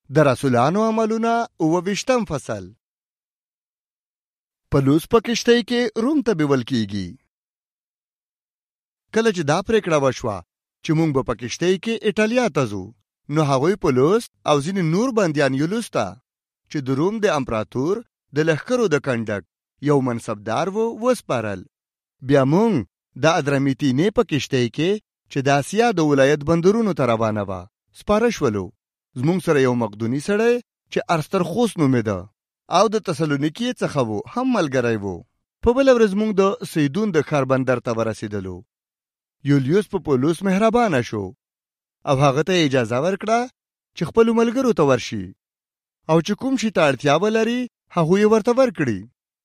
د رسولانو عملونه 29 فصل. پولس په کشتۍ کې روم ته بیول کیږي. کله چې دا پریکړه وشوه چې موږ به په کشتۍ کې ایټالیا ته ځو، نو هغوی پولس او ځینې نور بندیان یولوس ته چې د روم د امپراتور د لښکرو د کنډک یو منصبدار وسپارل. بیا موږ د ادرمیتینې په کشتۍ کې چې د آسیا د ولایت بندرونو ته روانه وه سپاره شولو. زموږ سره یو مقدوني سړی چې ارسترخوس نومېده او د تسالونیکې څخه و هم ملګری و. په بله ورځ موږ د سیدون د ښار بندر ته ورسېدلو. یولیوس په پولس مهربانه شو او هغه ته اجازه ورکړه چې خپلو ملګرو ته ورشي او چې کوم شي ته اړتیا ولري هغوی یې ورته ورکړي.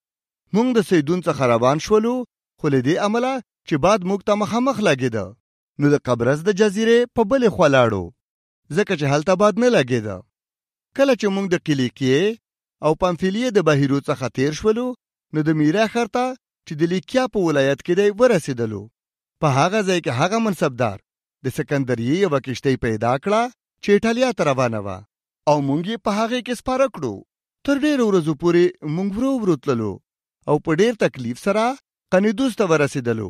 موږ د سیدون څخه روان شولو، خو له دې امله چې باد موږ ته مخامخ لګېده، نو د قبرص د جزیرې په بلې خوا لاړو، ځکه چې هلته باد نه لګېده. کله چې موږ د قلیقیې او پامفیلیې د بهیرو څخه تیر شولو، نو د میرا ښار ته چې د لیکیا په ولایت کې دی ورسېدلو. په هغه ځای کې هغه منصبدار د سکندریې یوه کشتۍ پیدا کړه چې ایټالیا ته روانه وه او موږ یې په هغې کې سپاره کړو. تر ډېرو ورځو پورې موږ ورو تللو او په ډېر تکلیف سره قنیدوس ته ورسېدلو.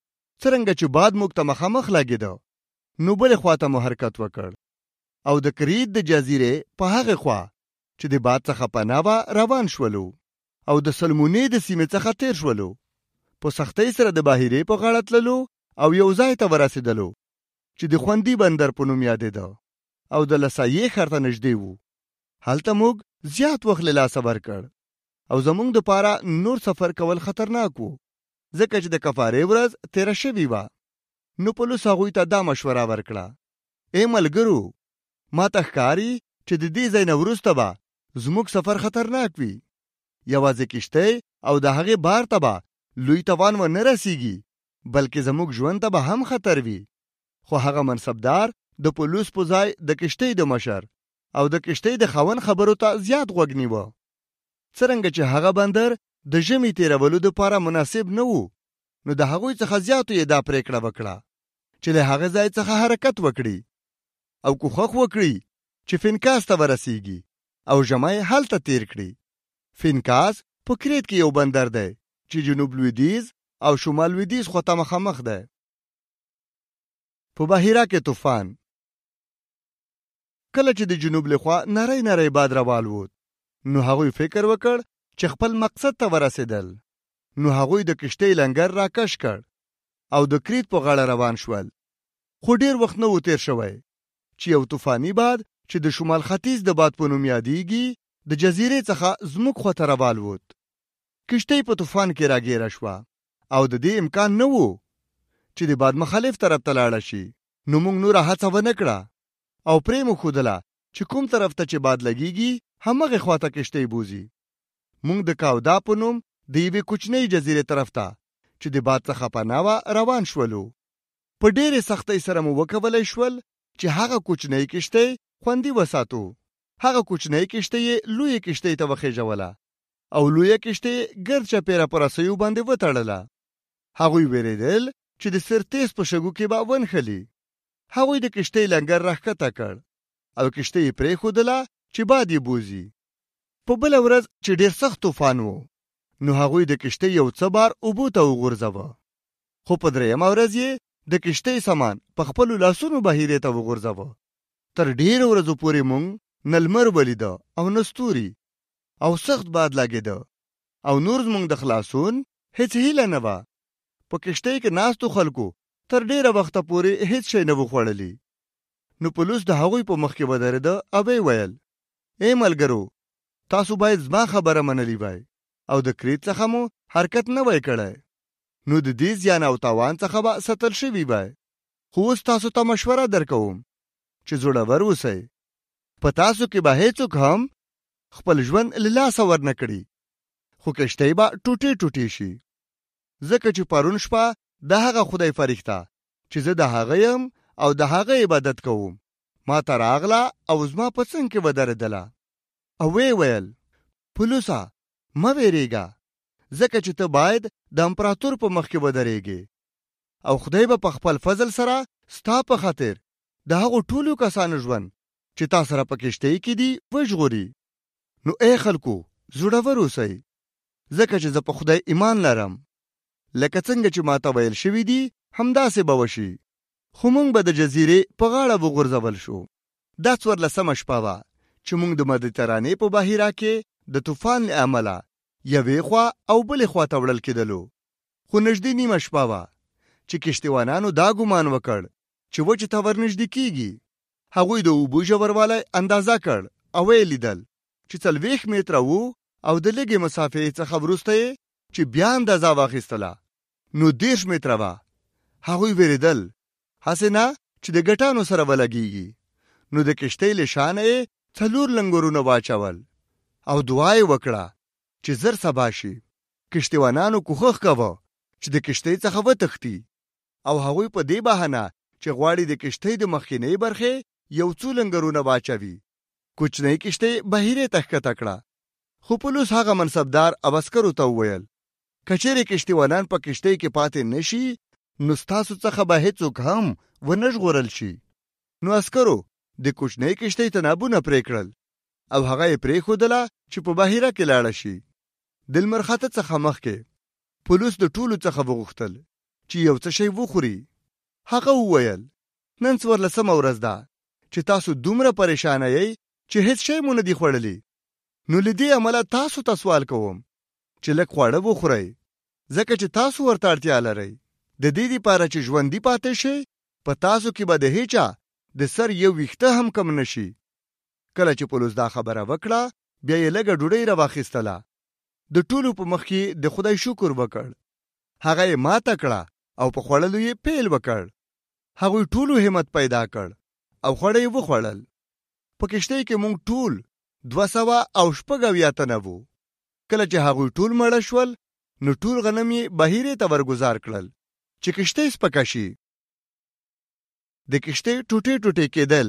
څرنګه چې باد موږ ته مخامخ لګېده، نو بلې خوا ته مو حرکت وکړ او د کرید د جزیرې په هغې خوا چې د باد څخه پناه وه روان شولو او د سلمونې د سیمې څخه تیر شولو. په سختۍ سره د باهرې په غاړه تللو او یو ځای ته ورسېدلو چې د خوندي بندر په نوم یادېده او د لسایې ښار ته نږدې وو. هلته موږ زیات وخت له لاسه ورکړ او زموږ دپاره نور سفر کول خطرناک وو، ځکه چې د کفارې ورځ تېره شوې وه. نو پولس هغوی ته دا مشوره ورکړه: ای ملګرو، ما ته ښکاري چې د دې ځای نه وروسته به زموږ سفر خطرناک وي. یوازې کشتۍ او د هغې بار ته به لوی توان ونه رسیږي، بلکې زموږ ژوند ته به هم خطر وي. خو هغه منصبدار د پولس په ځای د کشتۍ د مشر او د کشتۍ د خاوند خبرو ته زیات غوږ نیوه. څرنګه چې هغه بندر د ژمي تیرولو دپاره مناسب نه وو، نو د هغوی څخه زیاتو یې دا پریکړه وکړه چې له هغه ځای څخه حرکت وکړي او کوښښ وکړي چې فینکاس ته ورسیږي او ژمی هلته تیر کړي. فینکاس په کرید کې یو بندر دی چې جنوب لویدیځ او شمال لویدیځ خوا ته مخامخ دی. په بحیره کې طوفان. کله چې د جنوب لخوا نری باد راوالوت، نو هغوی فکر وکړ چې خپل مقصد ته ورسېدل. نو هغوی د کشتۍ لنګر راکش کړ او د کرید په غاړه روان شول. خو ډېر وخت نه و تیر شوی چې یو طوفاني باد چې د شمال ختیځ د باد په نوم یادیږي د جزیرې څخه زموږ خواته راوالوت. کشتۍ په طوفان کې راګیره شوه او د دې امکان نه و چې د باد مخالف طرف ته لاړه شي. نو موږ نوره هڅه ونه کړه او پرې مو ښودله چې کوم طرف ته چې باد لګیږي همغې خواته کشتۍ بوځي. موږ د کاودا په نوم د یوې کوچنۍ جزیرې طرف ته چې د باد څخه پناه وه روان شولو. په ډېرې سختۍ سره مو وکولی شول چې هغه کوچنۍ کشتۍ خوندي وساتو. هغه کوچنۍ کشتۍ یې لویې کشتۍ ته وخېژوله او لویه کشتۍ ګرد چاپېره په رسیو باندې وتړله. هغوی وېرېدل چې د سرتیز په شګو کې به ونښلي. هغوی د کشتۍ لنګر راښکته کړ او کشتۍ یې پرېښودله چې باد یې بوځي. په بله ورځ چې ډېر سخت طوفان و، نو هغوی د کشتۍ یو څه بار اوبو ته وغورځوه. خو په درېیمه ورځ یې د کشتۍ سامان په خپلو لاسونو بحیرې ته وغورځوه. تر ډېرو ورځو پورې موږ نه لمر ولیده او نه ستوري او سخت باد لګېده او نور زموږ د خلاصون هیڅ هیله نه وه. په کشتۍ کې ناستو خلکو تر ډېره وخته پورې هیڅ شی نه و خوړلی. نو پولس د هغوی په مخ کې ودرېده او ویې ویل: ای ملګرو، تاسو باید زما خبره منلی وای او د کرید څخه مو حرکت نه وای کړی، نو د دې زیان او تاوان څخه به ساتل شوي وای. خو اوس تاسو ته مشوره درکوم چې زړور اوسئ. په تاسو کې به هیڅوک هم خپل ژوند له لاسه ورنه کړي، خو کشتۍ به ټوټې شي. ځکه چې پرون شپه د هغه خدای فرښته چې زه د هغه یم او د هغه عبادت کوم ما ته راغله او زما په څنګ کې ودرېدله او ویې ویل: پولوسه، مه وېرېږه، ځکه چې ته باید د امپراتور په مخ کې ودرېږې او خدای به په خپل فضل سره ستا په خاطر د هغو ټولو کسانو ژوند چې تا سره په کشتۍ کې دي وژغوري. نو ای خلکو زړور اوسئ، ځکه چې زه په خدای ایمان لرم. لکه څنګه چې ماته ویل شوي دي همداسې به وشي. خو موږ به د جزیرې په غاړه وغورځول شو. دا 14مه شپه وه چې موږ د مدیترانې په بحیره کې د طوفان له امله یوې خوا او بلې خوا ته وړل کېدلو. خو نږدې نیمه شپه وه چې کشتیوانانو دا ګمان وکړ چې وچې ته ورنږدې کېږي. هغوی د اوبو ژوروالی اندازه کړ او یې لیدل چې 40 متره وو او د لږې مسافې څخه وروسته یې چې بیا اندازه واخیستله نو 30 متره وه. هغوی وېرېدل هسې نه چې د ګټانو سره ولګېږي. نو د کشتۍ له شانه یې 4 لنګرونه واچول او دعا یې وکړه چې زر سبا شي. کشتیوانانو کوښښ کوه چې د کشتۍ څخه وتښتي او هغوی په دې بهانه چې غواړي د کشتۍ د مخکینۍ برخې یو څو لنګرونه واچوي. کوچنۍ کشتۍ بحیرې ته ښکته کړه. خو پولیس هغه منصبدار او عسکرو ته وویل که چیرې کشتیوانان په کشتۍ کې پاتې نشي نو ستاسو څخه به هیڅوک هم ونه ژغورل شي. نو عسکرو د کوچنۍ کشتۍ تنابونه پرې کړل او هغه یې پرېښودله چې په بحیره کې لاړه شي. د لمر خاته څخه مخکې پولیس د ټولو څخه وغوښتل چې یو څه شی وخوري. هغه وویل نن 14مه ورځ ده چې تاسو دومره پریشانه یئ چې هیڅ شی مو نه دي خوړلی. نو له دې امله تاسو ته سوال کوم چې لږ خواړه وخورئ ځکه چې تاسو ورته اړتیا لرئ. د دې دپاره چې ژوندي پاتې شئ په تاسو کې به د هیچا د سر یو ویښته هم کم نشي. کله چې پولیس دا خبره وکړه بیا یې لږه ډوډۍ راواخیستله. د ټولو په مخ کې د خدای شکر وکړ. هغه یې ماته کړه او په خوړلو یې پیل وکړ. هغوی ټولو همت پیدا کړ او خواړه یې وخوړل. په کشتۍ کې موږ ټول 286 تنه وو. کله چې هغوی ټول مړه شول نو ټول غنم یې بحیرې ته ورګزار کړل چې کشتۍ سپکه شي. د کشتۍ ټوټې ټوټې کېدل.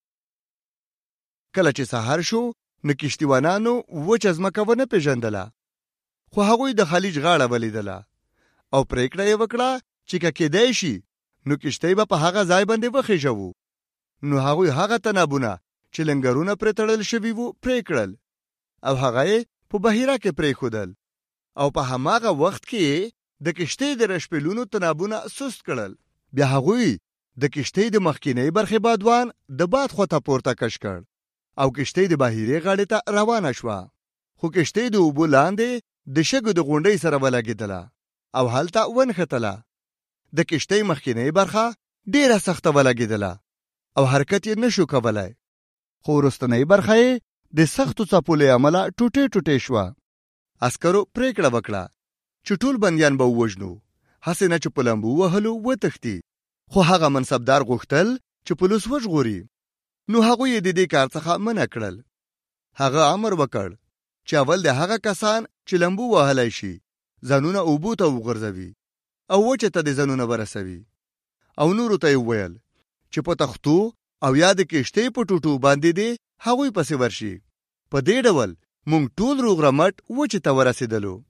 کله چې سهار شو نو کشتیوانانو وچه ځمکه ونه پېژندله، خو هغوی د خلیج غاړه ولیدله او پرېکړه یې وکړه چې که کېدی شي نو کشتۍ به په هغه ځای باندې وخېژوو. نو هغوی هغه تنابونه چې لنګرونه پرې تړل شوي وو پرې کړل او هغه یې په بحیره کې پرېښودل او په هماغه وخت کې د کشتۍ د رشپېلونو تنابونه سست کړل. بیا هغوی د کشتۍ د مخکینۍ برخې بادوان د باد خواته پورته کش کړ او کشتۍ د بحیرې غاړې ته روانه شوه. خو کشتۍ د اوبو لاندې د شګو د غونډۍ سره ولګېدله او هلته ونښتله. د کشتۍ مخکینۍ برخه ډېره سخته ولګېدله او حرکت یې نشو کولی، خو وروستنۍ برخه یې د سختو څپو له امله ټوټې ټوټې شوه. عسکرو پرېکړه وکړه چې ټول بندیان به ووژنو، هسې نه چې په لمبو وهلو وتښتي. خو هغه منصبدار غوښتل چې پولیس وژغوري، نو هغوی یې د دې کار څخه منع کړل. هغه امر وکړ چې اول د هغه کسان چې لمبو وهلی شي ځانونه اوبو ته وغورځوي او وچې ته د ځانونه ورسوي، او نورو ته یې وویل چې په تختو او یا د کشتۍ په ټوټو باندې دې هغوی پسې ورشي. په دې ډول موږ ټول روغ رمټ وچې ته ورسېدلو.